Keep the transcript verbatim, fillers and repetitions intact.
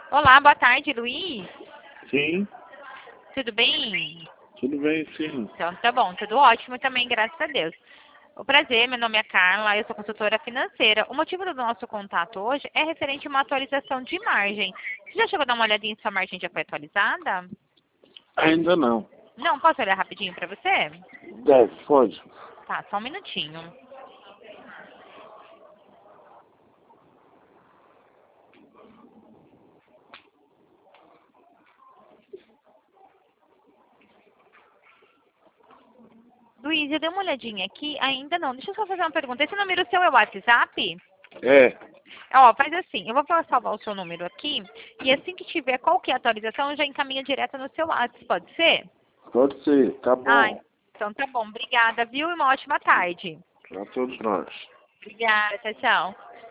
Olá, boa tarde, Luiz. Sim, Tudo bem? tudo bem, sim. Então, tá bom, tudo ótimo também, graças a Deus. O prazer, meu nome é Carla, eu sou consultora financeira. O motivo do nosso contato hoje é referente a uma atualização de margem. Você já chegou a dar uma olhadinha se a margem já foi atualizada? Ainda não. Não, posso olhar rapidinho para você? Deve, pode. Tá, só um minutinho. Luiz, eu dei uma olhadinha aqui, ainda não. Deixa eu só fazer uma pergunta. Esse número seu é o WhatsApp? É, Ó, faz assim, eu vou salvar o seu número aqui e assim que tiver qualquer atualização, eu já encaminho direto no seu WhatsApp, pode ser? pode ser, tá Ah, bom. então tá bom. Obrigada, viu? E uma ótima tarde. Pra todos nós. Obrigada, tchau, tchau.